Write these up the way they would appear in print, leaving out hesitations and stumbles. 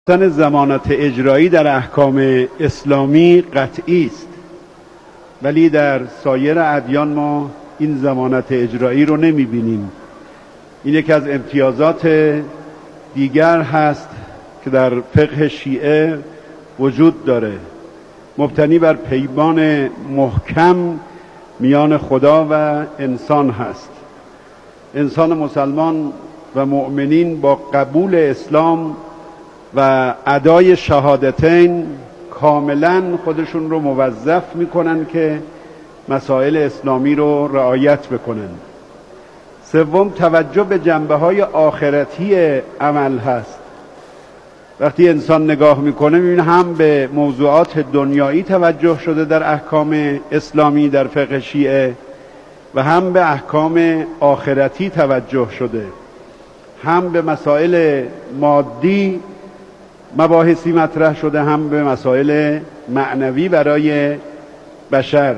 ضمانت اجرایی در احکام اسلامی قطعی است، ولی در سایر ادیان ما این ضمانت اجرایی رو نمی‌بینیم. این یکی از امتیازات دیگر هست که در فقه شیعه وجود داره، مبتنی بر پیمان محکم میان خدا و انسان هست. انسان مسلمان و مؤمنین با قبول اسلام و ادای شهادتین کاملا خودشون رو موظف میکنن که مسائل اسلامی رو رعایت بکنن. سوم، توجه به جنبه‌های آخرتی عمل هست. وقتی انسان نگاه میکنه میبینه هم به موضوعات دنیایی توجه شده در احکام اسلامی در فقه شیعه و هم به احکام آخرتی توجه شده، هم به مسائل مادی مباحثی مطرح شده، هم به مسائل معنوی برای بشر،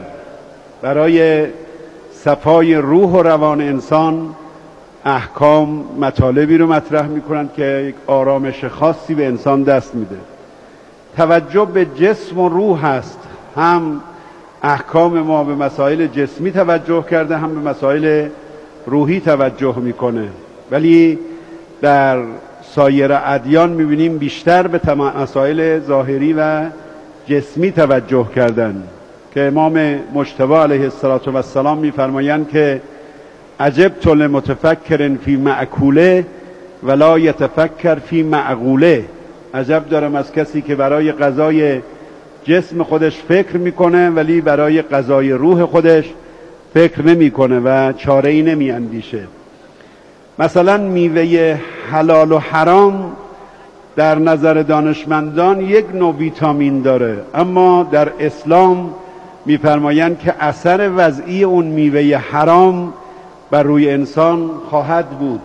برای صفای روح و روان انسان. احکام مطالبی رو مطرح میکنند که یک آرامش خاصی به انسان دست میده. توجه به جسم و روح هست، هم احکام ما به مسائل جسمی توجه کرده، هم به مسائل روحی توجه میکنه، ولی در سایر ادیان میبینیم بیشتر به مسائل ظاهری و جسمی توجه کردن که امام مجتبی علیه السلام میفرمایند که عجبت لمتفکر فی مأکوله ولا یتفکر فی معقوله. عجب دارم از کسی که برای غذای جسم خودش فکر میکنه ولی برای غذای روح خودش فکر نمیکنه و چاره‌ای نمیاندیشه. مثلا میوه حلال و حرام در نظر دانشمندان یک نوع ویتامین داره، اما در اسلام میفرمایند که اثر وضعی اون میوه حرام بر روی انسان خواهد بود.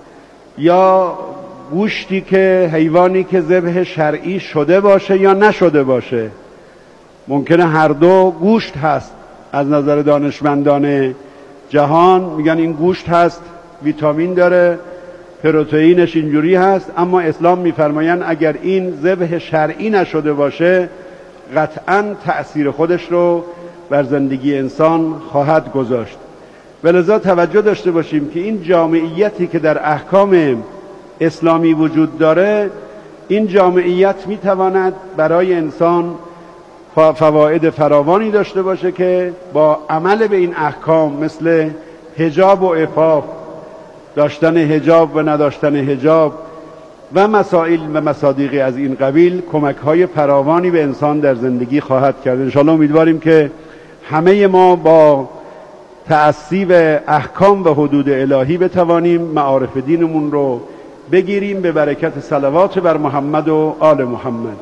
یا گوشتی که حیوانی که ذبح شرعی شده باشه یا نشده باشه، ممکنه هر دو گوشت هست. از نظر دانشمندان جهان میگن این گوشت هست، ویتامین داره، پروتئینش اینجوری هست، اما اسلام میفرمایند اگر این ذبح شرعی نشده باشه قطعاً تأثیر خودش رو بر زندگی انسان خواهد گذاشت. ولذا توجه داشته باشیم که این جامعیتی که در احکام اسلامی وجود داره، این جامعیت میتواند برای انسان فواید فراوانی داشته باشه که با عمل به این احکام مثل حجاب و عفاف، داشتن حجاب و نداشتن حجاب و مسائل و مصادیقی از این قبیل، کمک‌های فراوانی به انسان در زندگی خواهد کرد. انشاءالله امیدواریم که همه ما با تأسی به احکام و حدود الهی بتوانیم معارف دینمون رو بگیریم به برکت صلوات بر محمد و آل محمد.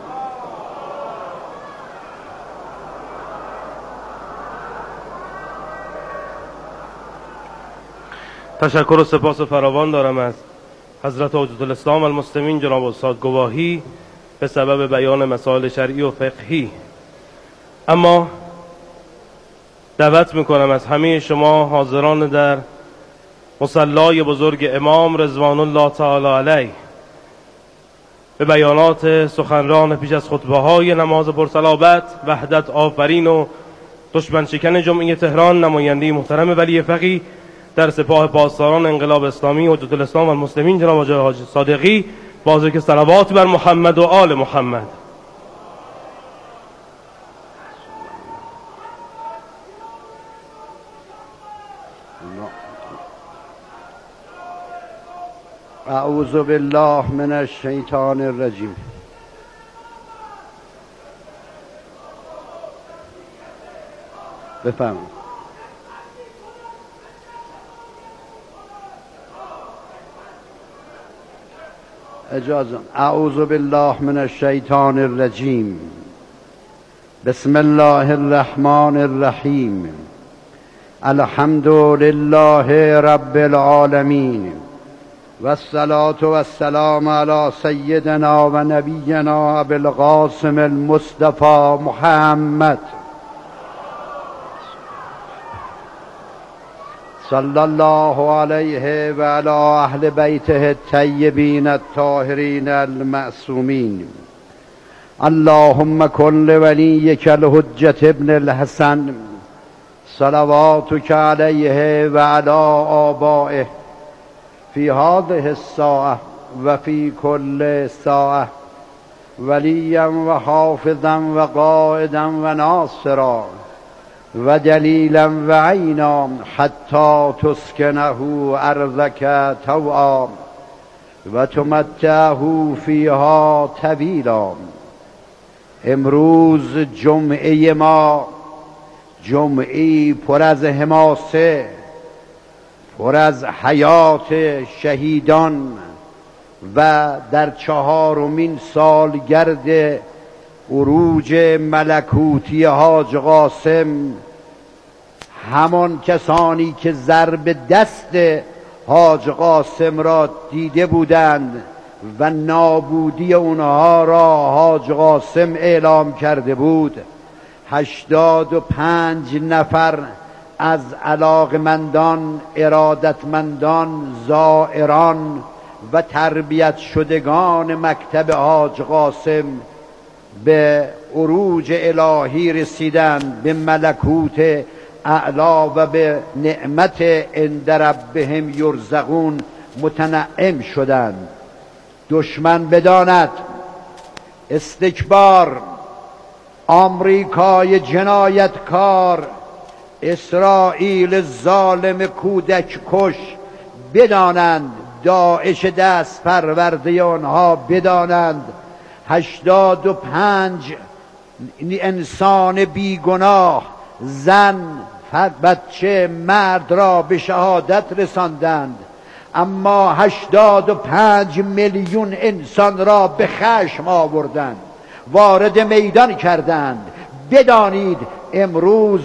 تشکر و سپاس فراوان دارم از حضرت حجت الاسلام المسلمین جناب استاد گواهی به سبب بیان مسائل شرعی و فقهی. اما دعوت میکنم از همه شما حاضران در مصلای بزرگ امام رضوان الله تعالی علیه به بیانات سخنران پیش از خطبه های نماز پرصلابت، وحدت آفرین و دشمن شکن جمعی تهران، نماینده محترم ولی فقیه در سپاه پاسداران انقلاب اسلامی حجت الاسلام و المسلمین جناب آقای حاجی صادقی، با ذکر صلوات بر محمد و آل محمد. اعوذ بالله من الشیطان الرجیم. بفرمایید. اجازه. اعوذ بالله من الشیطان الرجیم. بسم الله الرحمن الرحیم. الحمد لله رب العالمین و الصلاة و السلام علی سیدنا و نبینا ابی القاسم المصطفى محمد صلی الله علیه و علی اهل بیته الطیبین الطاهرین المعصومین. اللهم کن لولیک الحجة ابن الحسن صلواتک علیه و علی آبائه فی هذه الساعة و فی کل ساعة ولیا و حافظا و قائدا و ناصرا و دلیلا و عینا حتی تسکنه ارضک طوعا و تمتعه فیها طویلا. امروز جمعه ما جمعه پر از حماسه، پر از حیات شهیدان و در 4مین سالگرد عروج ملکوتی حاج قاسم، همان کسانی که ضرب دست حاج قاسم را دیده بودند و نابودی اونها را حاج قاسم اعلام کرده بود، 85 نفر از علاقمندان، ارادتمندان، زائران و تربیت شدگان مکتب حاج قاسم به عروج الهی رسیدند، به ملکوت اعلا و به نعمت عند ربهم یرزقون متنعم شدند. دشمن بداند استکبار، آمریکای جنایتکار، اسرائیل ظالم کودک کش بدانند، داعش دست پرورده آنها بدانند 85 انسان بیگناه، زن، بچه، مرد را به شهادت رساندند، اما 85 میلیون انسان را به خشم آوردند، وارد میدان کردند. بدانید امروز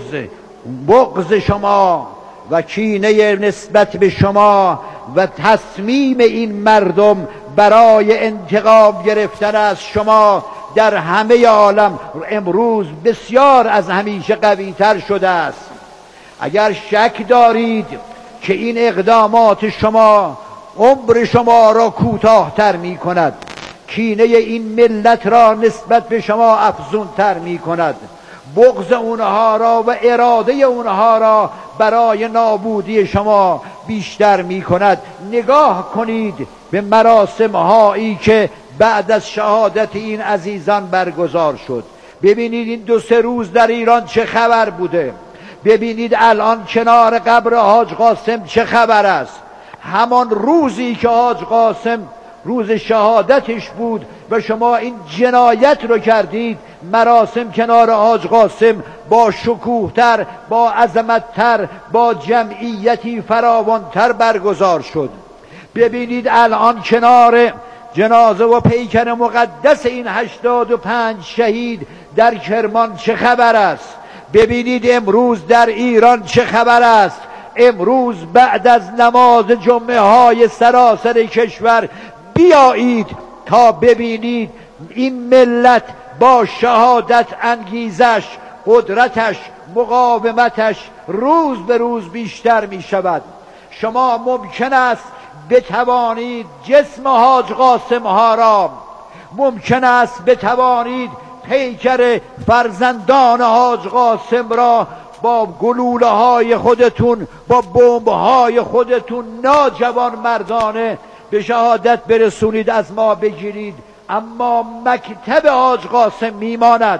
بغض شما و کینه نسبت به شما و تصمیم این مردم برای انتقام گرفتن از شما در همه عالم امروز بسیار از همیشه قوی‌تر شده است. اگر شک دارید که این اقدامات شما عمر شما را کوتاه‌تر می کند، کینه این ملت را نسبت به شما افزونتر می کند، بغض اونها را و اراده اونها را برای نابودی شما بیشتر می کند، نگاه کنید به مراسم هایی که بعد از شهادت این عزیزان برگزار شد. ببینید این 2-3 روز در ایران چه خبر بوده، ببینید الان کنار قبر حاج قاسم چه خبر است. همان روزی که حاج قاسم روز شهادتش بود و شما این جنایت رو کردید، مراسم کنار حاج قاسم با شکوهتر، با عظمتتر، با جمعیتی فراوانتر برگزار شد. ببینید الان کنار جنازه و پیکر مقدس این 85 شهید در کرمان چه خبر است. ببینید امروز در ایران چه خبر است. امروز بعد از نماز جمعه های سراسر کشور بیایید تا ببینید این ملت با شهادت انگیزش، قدرتش، مقاومتش روز به روز بیشتر می شود. شما ممکن است بتوانید جسم حاج قاسم ها را، ممکن است بتوانید پیکر فرزندان حاج قاسم را با گلوله های خودتون، با بمب های خودتون ناجوان مردانه به شهادت برسونید، از ما بگیرید، اما مکتب حاج قاسم میماند،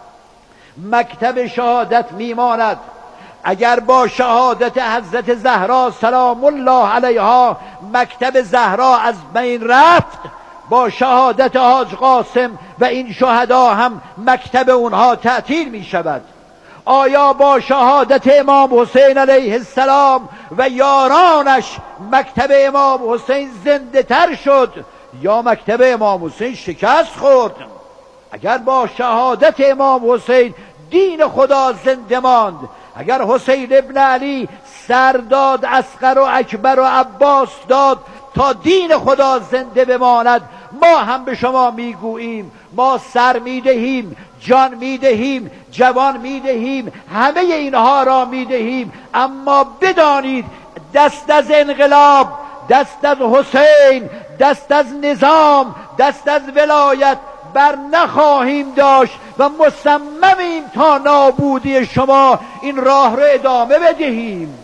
مکتب شهادت میماند. اگر با شهادت حضرت زهرا سلام الله علیها مکتب زهرا از بین رفت، با شهادت حاج قاسم و این شهدا هم مکتب اونها تعطیل می شود. آیا با شهادت امام حسین علیه السلام و یارانش مکتب امام حسین زنده تر شد یا مکتب امام حسین شکست خورد؟ اگر با شهادت امام حسین دین خدا زنده ماند، اگر حسین ابن علی سر داد، اصغر و اکبر و عباس داد تا دین خدا زنده بماند، ما هم به شما میگوییم ما سر میدهیم، جان میدهیم، جوان میدهیم، همه اینها را میدهیم، اما بدانید دست از انقلاب، دست از حسین، دست از نظام، دست از ولایت بر نخواهیم داشت و مصممیم تا نابودی شما این راه رو ادامه بدهیم.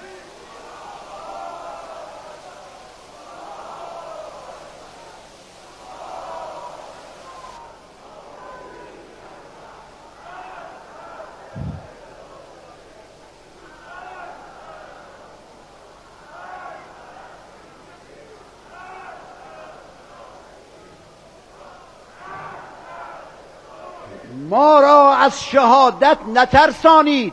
ما را از شهادت نترسانید.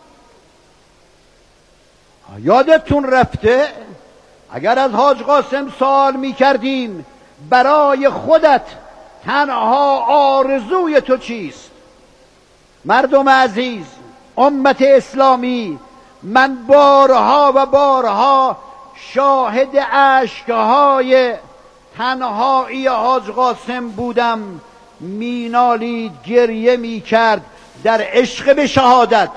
یادتون رفته اگر از حاج قاسم سوال می کردیم برای خودت تنها آرزوی تو چیست؟ مردم عزیز، امت اسلامی، من بارها و بارها شاهد اشکهای تنهایی حاج قاسم بودم. مینالید، گریه میکرد در عشق به شهادت.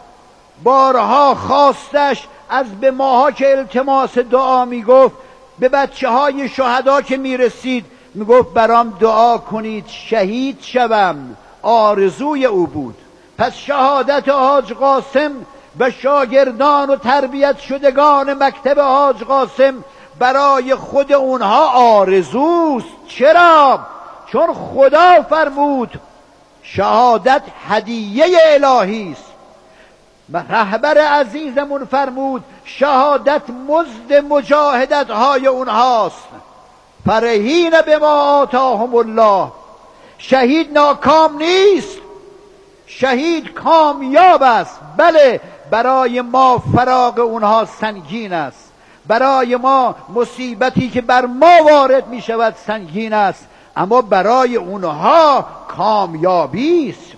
بارها خواستش از به ماها که التماس دعا میگفت، به بچه های شهدا که میرسید میگفت برام دعا کنید شهید شوم. آرزوی او بود. پس شهادت حاج قاسم و شاگردان و تربیت شدگان مکتب حاج قاسم برای خود اونها آرزوست. چرا؟ چون خدا فرمود شهادت هدیه الهی است. رهبر عزیزمون فرمود شهادت مزد مجاهدت های اونهاست. فرحین بما آتاهم الله. شهید ناکام نیست، شهید کامیاب است. بله، برای ما فراق اونها سنگین است، برای ما مصیبتی که بر ما وارد می شود سنگین است، اما برای اونها کامیابی است.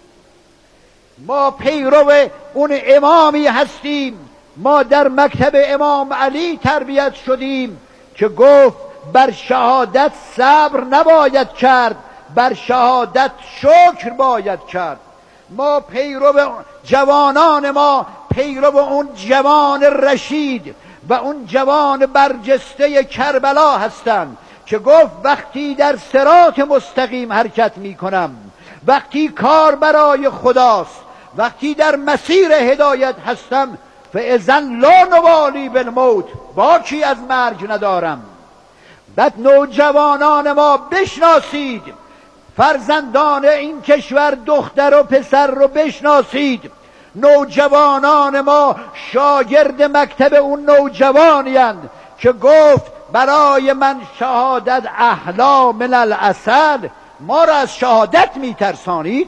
ما پیرو اون امامی هستیم. ما در مکتب امام علی تربیت شدیم که گفت بر شهادت صبر نباید کرد، بر شهادت شکر باید کرد. ما پیرو جوانان ما پیرو اون جوان رشید و اون جوان برجسته کربلا هستند که گفت وقتی در صراط مستقیم حرکت می کنم، وقتی کار برای خداست، وقتی در مسیر هدایت هستم، فاذن لا نبالی بالموت، باکی از مرگ ندارم. بعد نوجوانان ما بشناسید، فرزندان این کشور دختر و پسر رو بشناسید. نوجوانان ما شاگرد مکتب اون نوجوانی اند که گفت برای من شهادت احلی من العسل. ما را از شهادت میترسانید؟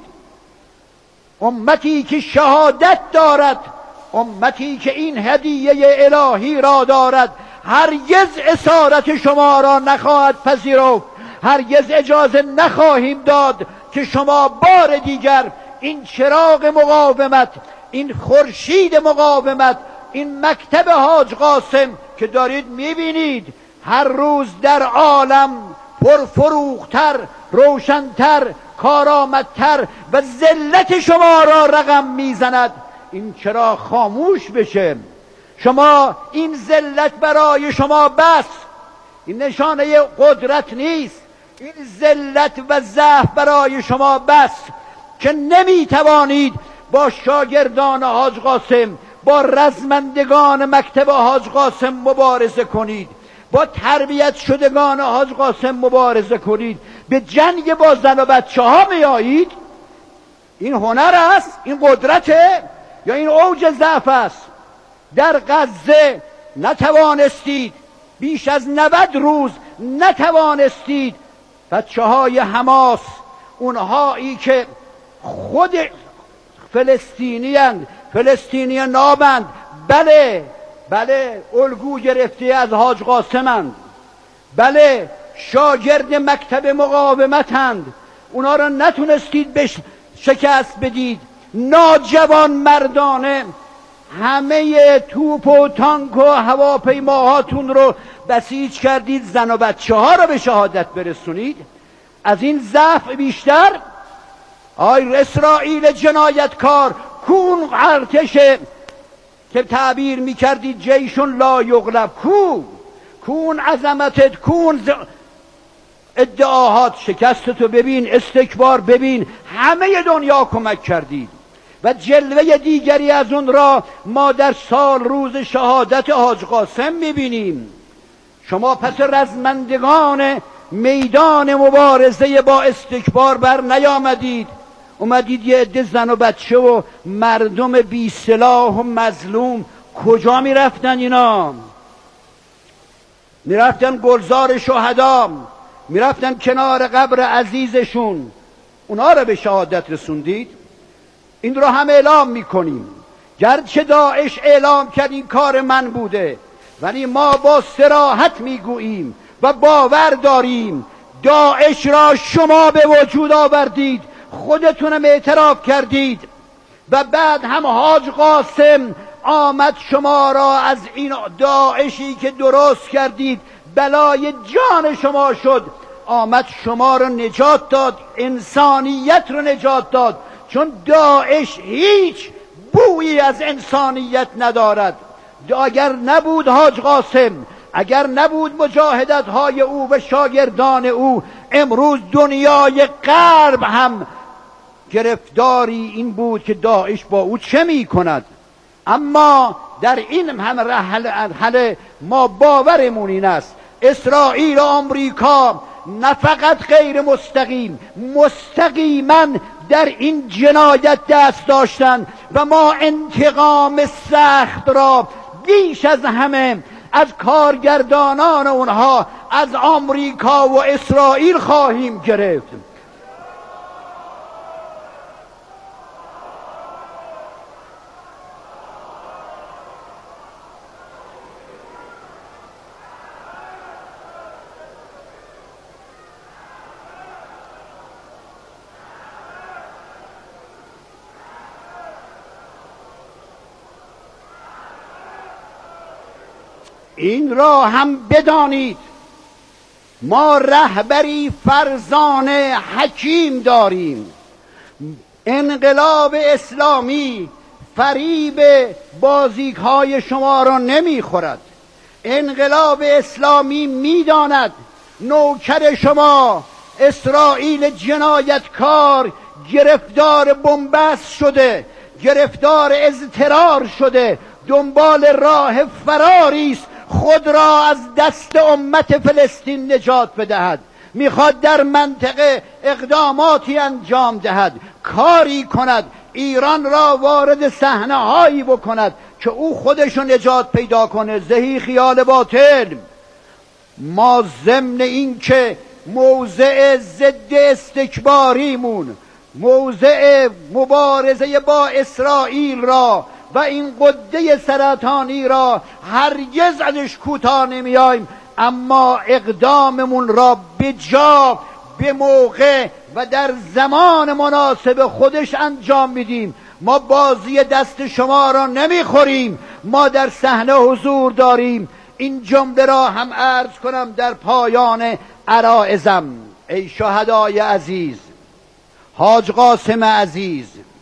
امتی که شهادت دارد، امتی که این هدیه الهی را دارد، هرگز اسارت شما را نخواهد پذیرفت. هرگز اجازه نخواهیم داد که شما بار دیگر این چراغ مقاومت، این خورشید مقاومت، این مکتب حاج قاسم که دارید میبینید هر روز در عالم پرفروغتر، روشنتر، کارآمدتر و ذلت شما را رقم میزند، این چرا خاموش بشه؟ شما این ذلت برای شما بس، این نشانه قدرت نیست. این ذلت و ضعف برای شما بس که نمیتوانید با شاگردان حاج قاسم، با رزمندگان مکتب حاج قاسم مبارزه کنید، با تربیت شدگان حاج قاسم مبارزه کنید. به جنگ با زن و بچه ها میایید؟ این هنر است؟ این قدرته؟ یا این اوج ضعف است؟ در غزه نتوانستید، بیش از 90 روز نتوانستید بچه های حماس، اونهایی که خود فلسطینی نابند، بله بله الگو گرفته از حاج قاسمند، بله شاگرد مکتب مقاومتند، اونا را نتونستید شکست بدید. ناجوان مردانه همه توپ و تانک و هواپیماهاتون رو بسیج کردید، زن و بچه ها رو به شهادت برسونید. از این ضعف بیشتر؟ آی اسرائیل جنایتکار، کون ارتش که تعبیر میکردی جیشون لا یغلب. کون عظمتت، کون ادعاهات، شکستتو ببین، استکبار ببین، همه دنیا کمک کردید. و جلوه دیگری از اون را ما در سال روز شهادت حاج قاسم میبینیم. شما پس رزمندگان میدان مبارزه با استکبار بر نیامدید، اومدید یه عده زن و بچه و مردم بی سلاح و مظلوم. کجا میرفتن اینا؟ میرفتن گلزار شهدا، میرفتن کنار قبر عزیزشون، اونا را به شهادت رسوندید. این رو هم اعلام میکنیم، گرچه داعش اعلام کرد این کار من بوده، ولی ما با صراحت میگوییم و باور داریم داعش را شما به وجود آوردید، خودتونم اعتراف کردید و بعد هم حاج قاسم آمد شما را از این داعشی که درست کردید بلای جان شما شد، آمد شما را نجات داد، انسانیت را نجات داد، چون داعش هیچ بویی از انسانیت ندارد. اگر نبود حاج قاسم، اگر نبود مجاهدت های او و شاگردان او، امروز دنیای غرب هم گرفتاری این بود که داعش با او چه می کند. اما در این هم رحله ما باورمون این است اسرائیل و آمریکا نه فقط غیر مستقیم، مستقیما در این جنایت دست داشتند و ما انتقام سخت را بیش از همه از کارگردانان اونها از آمریکا و اسرائیل خواهیم گرفت. این را هم بدانید ما رهبری فرزانه حکیم داریم. انقلاب اسلامی فریب بازیک‌های شما را نمیخورد. انقلاب اسلامی میداند نوکر شما اسرائیل جنایتکار گرفتار بنبست شده، گرفتار اضطرار شده، دنبال راه فراری است خود را از دست امت فلسطین نجات بدهد. میخواد در منطقه اقداماتی انجام دهد، کاری کند، ایران را وارد صحنه هایی بکند که او خودشو نجات پیدا کنه. زهی خیال باطل. ما ضمن این که موضع ضد استکباریمون، موضع مبارزه با اسرائیل را و این قده سرطانی را هرگز ازش کوتاه نمیایم، اما اقداممون را به جا، به موقع و در زمان مناسب خودش انجام میدیم. ما بازی دست شما را نمیخوریم، ما در صحنه حضور داریم. این جمله را هم عرض کنم در پایان عرائزم. ای شهدای عزیز، حاج قاسم عزیز،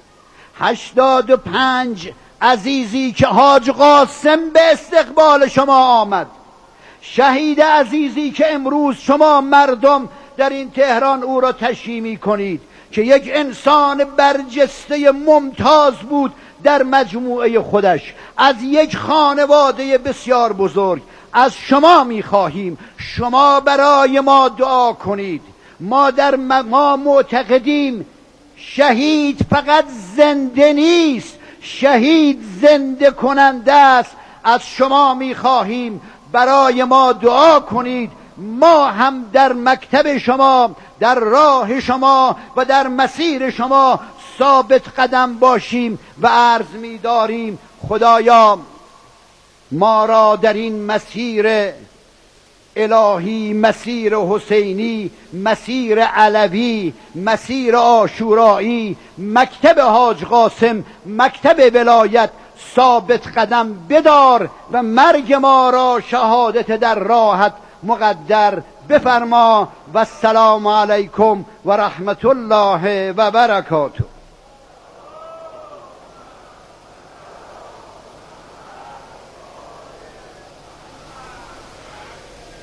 85 عزیزی که حاج قاسم به استقبال شما آمد، شهید عزیزی که امروز شما مردم در این تهران او را تشییع می‌کنید که یک انسان برجسته ممتاز بود در مجموعه خودش، از یک خانواده بسیار بزرگ. از شما می‌خواهیم شما برای ما دعا کنید. ما معتقدیم شهید فقط زنده نیست، شهید زنده کننده است. از شما میخواهیم برای ما دعا کنید، ما هم در مکتب شما، در راه شما و در مسیر شما ثابت قدم باشیم و عرض می‌داریم خدایا ما را در این مسیر الهی، مسیر حسینی، مسیر علوی، مسیر عاشورایی، مکتب حاج قاسم، مکتب ولایت ثابت قدم بدار و مرگ ما را شهادت در راحت مقدر بفرما. و السلام علیکم و رحمت الله و برکاته.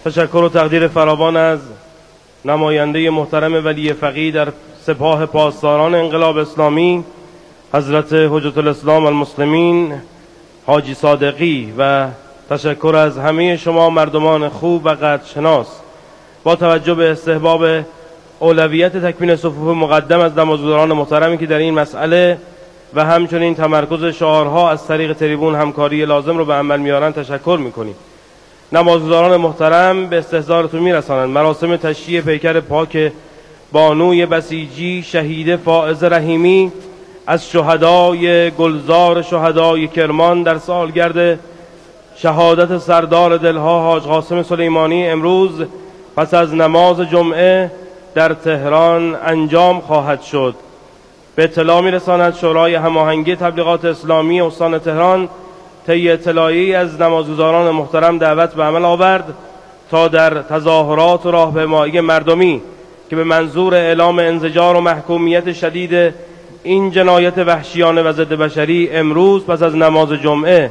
تشکر و تقدیر فراوان از نماینده محترم ولی فقیه در سپاه پاسداران انقلاب اسلامی حضرت حجت الاسلام المسلمین حاجی صادقی و تشکر از همه شما مردمان خوب و قدرشناس. با توجه به استحباب اولویت تکمین صفوف مقدم از نمازگزاران محترمی که در این مسئله و همچنین تمرکز شعارها از طریق تریبون همکاری لازم رو به عمل میارن تشکر میکنیم. نمازگزاران محترم به استحضارتون میرسانند مراسم تشییع پیکر پاک بانوی بسیجی شهید فائز رحیمی از شهدای گلزار شهدای کرمان در سالگرد شهادت سردار دلها حاج قاسم سلیمانی امروز پس از نماز جمعه در تهران انجام خواهد شد. به اطلاع میرساند شورای هماهنگی تبلیغات اسلامی استان تهران طی اطلاعیه‌ای از نمازگزاران محترم دعوت به عمل آورد تا در تظاهرات و راهپیمایی مردمی که به منظور اعلام انزجار و محکومیت شدید این جنایت وحشیانه و ضد بشری امروز پس از نماز جمعه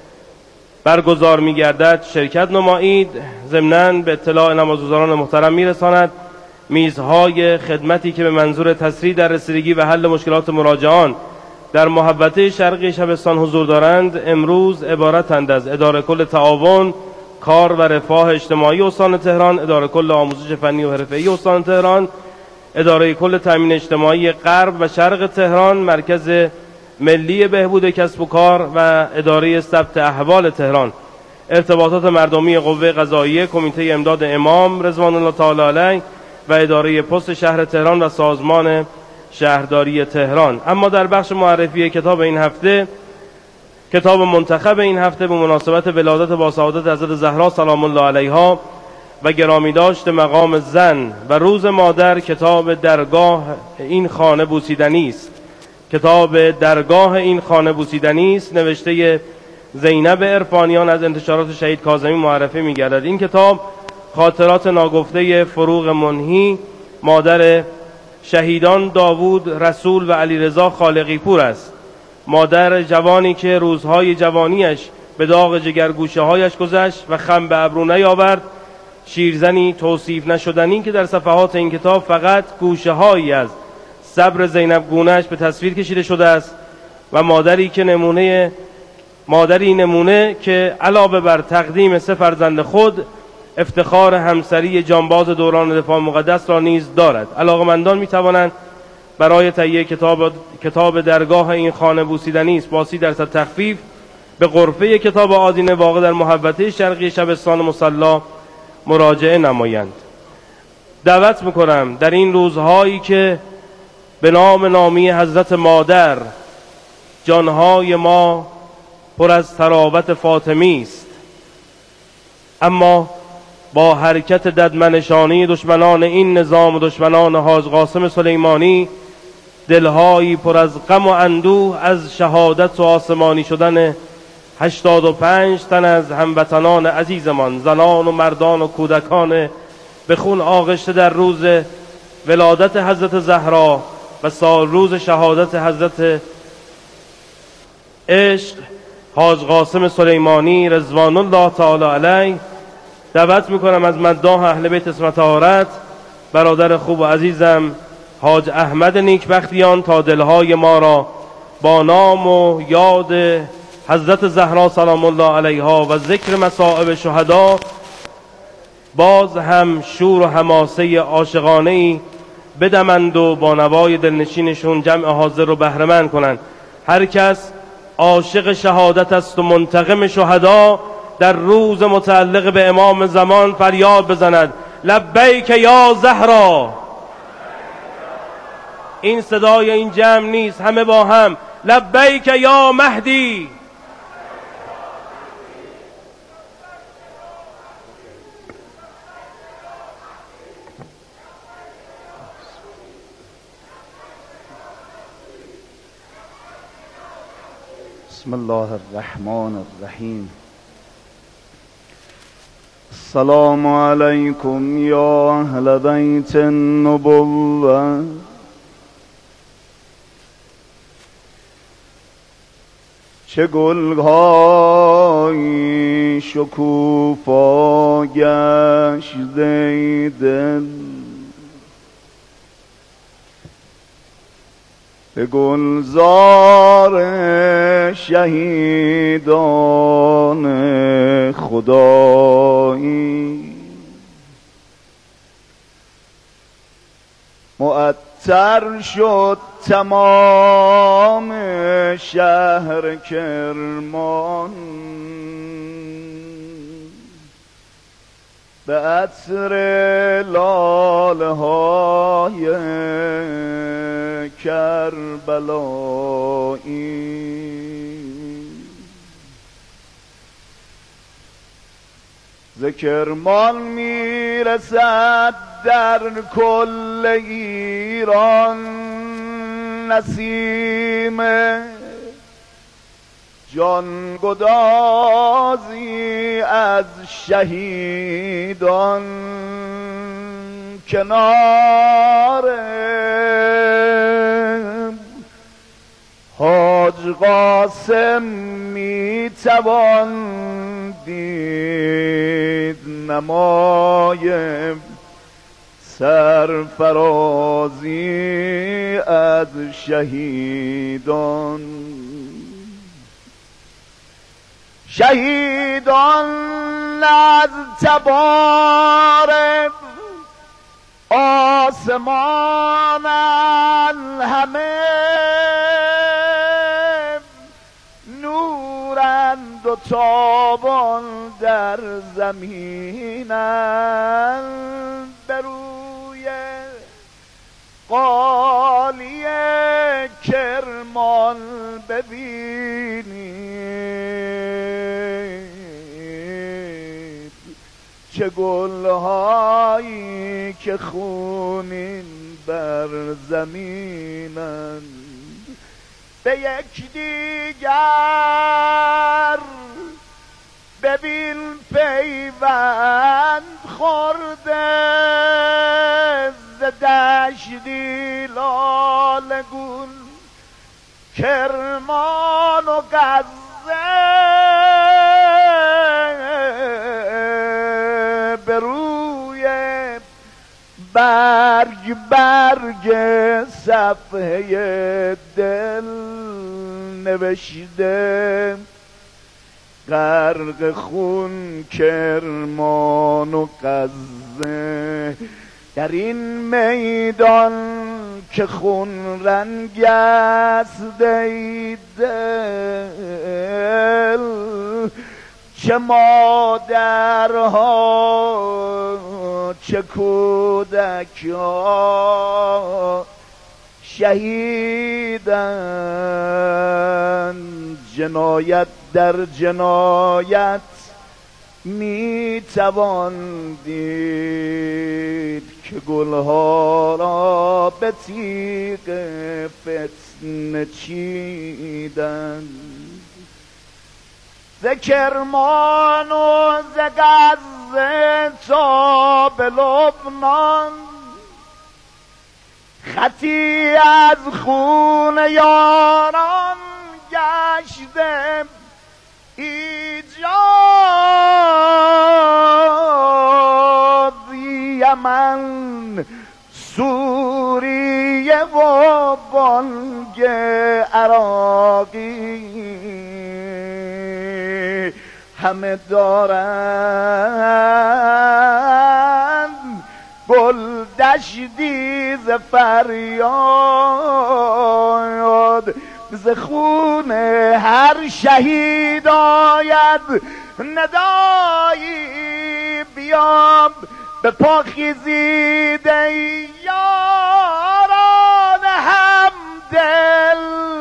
برگزار می‌گردد شرکت نمایید. ضمناً به اطلاع نمازگزاران محترم میرساند میزهای خدمتی که به منظور تسریع در رسیدگی و حل مشکلات مراجعان در محوطه شرقی شبستان حضور دارند امروز عبارتند از اداره کل تعاون کار و رفاه اجتماعی استان تهران، اداره کل آموزش فنی و حرفه‌ای استان تهران، اداره کل تامین اجتماعی غرب و شرق تهران، مرکز ملی بهبود کسب و کار و اداره ثبت احوال تهران، ارتباطات مردمی قوه قضاییه، کمیته امداد امام رضوان الله تعالی علیه و اداره پست شهر تهران و سازمان شهرداری تهران. اما در بخش معرفی کتاب این هفته، کتاب منتخب این هفته به مناسبت ولادت با سعادت حضرت زهرا سلام الله علیها و گرامی داشت مقام زن و روز مادر، کتاب درگاه این خانه بوسیدنی است. کتاب درگاه این خانه بوسیدنی است نوشته زینب عرفانیان از انتشارات شهید کاظمی معرفی می‌گردد. این کتاب خاطرات ناگفته فروغ منهی مادر شهیدان داوود رسول و علیرضا خالقی پور است. مادر جوانی که روزهای جوانیش به داغ جگرگوشه‌هایش گذشت و خم به ابرو نیاورد، شیرزنی توصیف نشدنی که در صفحات این کتاب فقط گوشه‌هایی از صبر زینب گونه‌اش به تصویر کشیده شده است و مادری نمونه که علاوه بر تقدیم 3 فرزند خود افتخار همسری جانباز دوران دفاع مقدس را نیز دارد. علاقه‌مندان می‌توانند برای تهیه کتاب درگاه این خانه بوسیدنی است با 30% تخفیف به غرفه کتاب آدینه واقع در محوطه شرقی شبستان مصلی مراجعه نمایند. دعوت می‌کنم در این روزهایی که به نام نامی حضرت مادر جانهای ما پر از تراوت فاطمی است، اما با حرکت ددمنشانی دشمنان این نظام و دشمنان حاج قاسم سلیمانی دلهایی پر از غم و اندوه از شهادت و آسمانی شدن 85 تن از هموطنان عزیزمان، زنان و مردان و کودکان به خون آغشته در روز ولادت حضرت زهرا و سال روز شهادت حضرت عشق حاج قاسم سلیمانی رضوان الله تعالی علیه. دعوت میکنم از مداح اهل بیت اسم طهارت برادر خوب و عزیزم حاج احمد نیکبختیان تا دلهای ما را با نام و یاد حضرت زهرا سلام الله علیها و ذکر مصائب شهدا باز هم شور و حماسه عاشقانه‌ای بدمند و با نوای دلنشینشون جمع حاضر رو بهره‌مند کنند. هر کس عاشق شهادت است و منتقم شهدا در روز متعلق به امام زمان فریاد بزند لبیک یا زهرا. این صدای این جمع نیست، همه با هم لبیک یا مهدی. بسم الله الرحمن الرحیم. السلام علیکم یا اهل بیت النبوة. چه گلهایی بی شکوفا گشت ای دل، به گلزار شهیدان خدایی. معطر شد تمام شهر کرمان، به عطر لاله های کربلایی. ز کرمان میرسد در کل ایران نسیم جان گدازی از شهیدان. کنار حاج قاسم میتوان دید نمای سرفرازی از شهیدان. شهیدان از تبار آسمان همه نورند و تابان در زمینند. به روی قالی کرمان ببینید چه گلهایی که خونین بر زمینند. به یکدیگر ببین پیوند خورده ز دشتی لالگون کرمان و غزه. به روی برگ برگ صفحه دل نوشته غرق خون کرمان و غزه. در این میدان که خون رنگ است ای دل، چه مادرها چه کودکها شهیدند. جنایت در جنایت می توان دید که گلها را به تیغ فتنه چیدند. ز کرمان و ز غزه تا به لبنان خطی از خون یاران گشته ایجاد. یمن سوریه و بانگ عراقی همه دارند گل دشتی ز فریاد. ز خون هر شهید آید ندایی بیام به پا خیزید ای یاران همدل.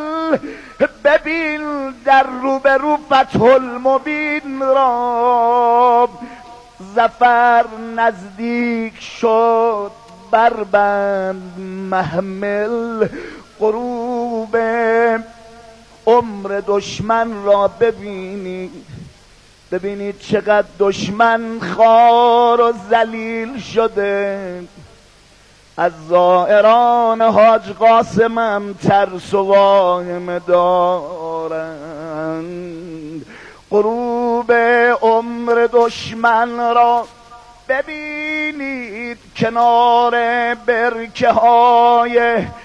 ببین در روبرو فتح المبین را ظفر نزدیک شد بربند محمل. غروب عمر دشمن را ببینید چقدر دشمن خوار و ذلیل شده. از زائران حاج قاسمم ترس و واهمه دارند. غروب عمر دشمن را ببینید کنار برکه های